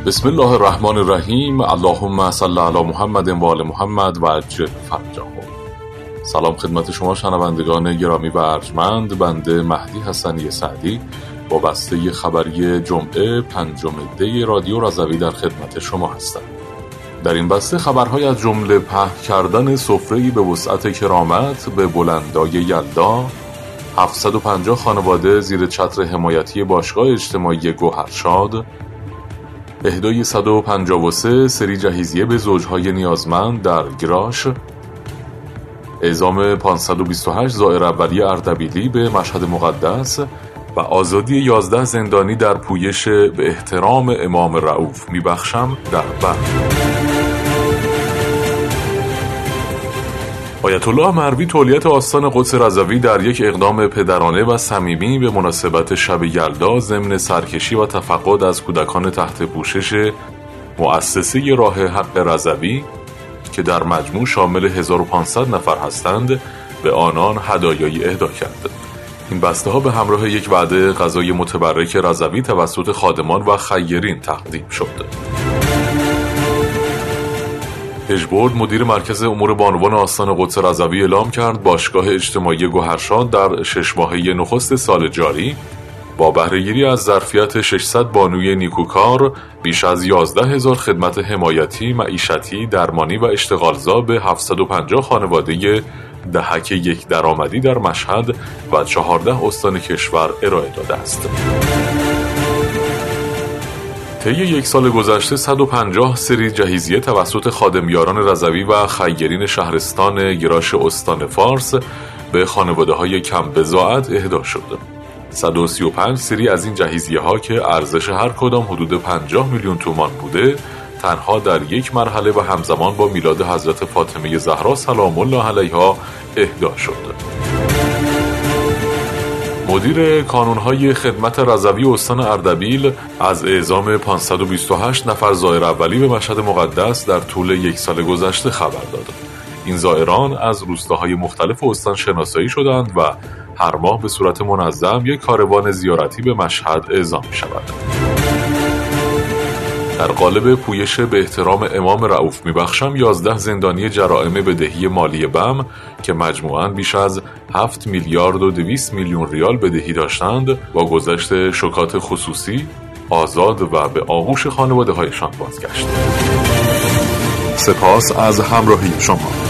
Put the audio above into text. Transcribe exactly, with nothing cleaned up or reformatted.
بسم الله الرحمن الرحیم. اللهم صل علی محمد و آل محمد و عجل فرجهم. سلام خدمت شما شنوندگان گرامی و ارجمند. بنده مهدی حسنی سعدی با بسته خبری جمعه پنجم دی رادیو رضوی در خدمت شما هستم. در این بسته خبرهای از جمله پهن کردن سفره‌ای به وسعت کرامت به بلندای یلدا، هفتصد و پنجاه خانواده زیر چتر حمایتی باشگاه اجتماعی گوهرشاد، اهدای صد و پنجاه و سه سری جهیزیه به زوجهای نیازمند در گراش، اعزام پانصد و بیست و هشت زائر اولیه اردبیلی به مشهد مقدس و آزادی یازده زندانی در پویش به احترام امام رؤوف میبخشم در بر. آیت الله مروی تولیت آستان قدس رضوی در یک اقدام پدرانه و صمیمی به مناسبت شب یلدا ضمن سرکشی و تفقد از کودکان تحت پوشش مؤسسه راه حق رضوی که در مجموع شامل هزار و پانصد نفر هستند به آنان هدایایی اهدا کرد. این بسته ها به همراه یک وعده غذای متبرک رضوی توسط خادمان و خیرین تقدیم شد. پژبرد مدیر مرکز امور بانوان آستان قدس رضوی اعلام کرد باشگاه اجتماعی گوهرشاد در شش ماهه نخست سال جاری با بهره‌گیری از ظرفیت ششصد بانوی نیکوکار بیش از یازده هزار خدمت حمایتی، معیشتی، درمانی و اشتغالزا به هفتصد و پنجاه خانواده دهک یک درآمدی در مشهد و چهارده استان کشور ارائه داده است. طی یک سال گذشته صد و پنجاه سری جهیزیه توسط خادمیاران رضوی و خیرین شهرستان گراش استان فارس به خانواده‌های کم بضاعت اهدا شد. صد و سی و پنج سری از این جهیزیه ها که ارزش هر کدام حدود پنجاه میلیون تومان بوده، تنها در یک مرحله و همزمان با میلاد حضرت فاطمه زهرا سلام الله علیها اهدا شد. مدیر کانونهای خدمت رضوی استان اردبیل از اعزام پانصد و بیست و هشت نفر زائر اولی به مشهد مقدس در طول یک سال گذشته خبر داد. این زائران از روستاهای مختلف استان شناسایی شدند و هر ماه به صورت منظم یک کاروان زیارتی به مشهد اعزام می شود. در قالب پویش به احترام امام رؤوف میبخشم یازده زندانی جرائم بدهی مالی بم که مجموعاً بیش از هفت میلیارد و دویست میلیون ریال بدهی داشتند با گذشت شکات خصوصی آزاد و به آغوش خانواده هایشان بازگشت. سپاس از همراهی شما.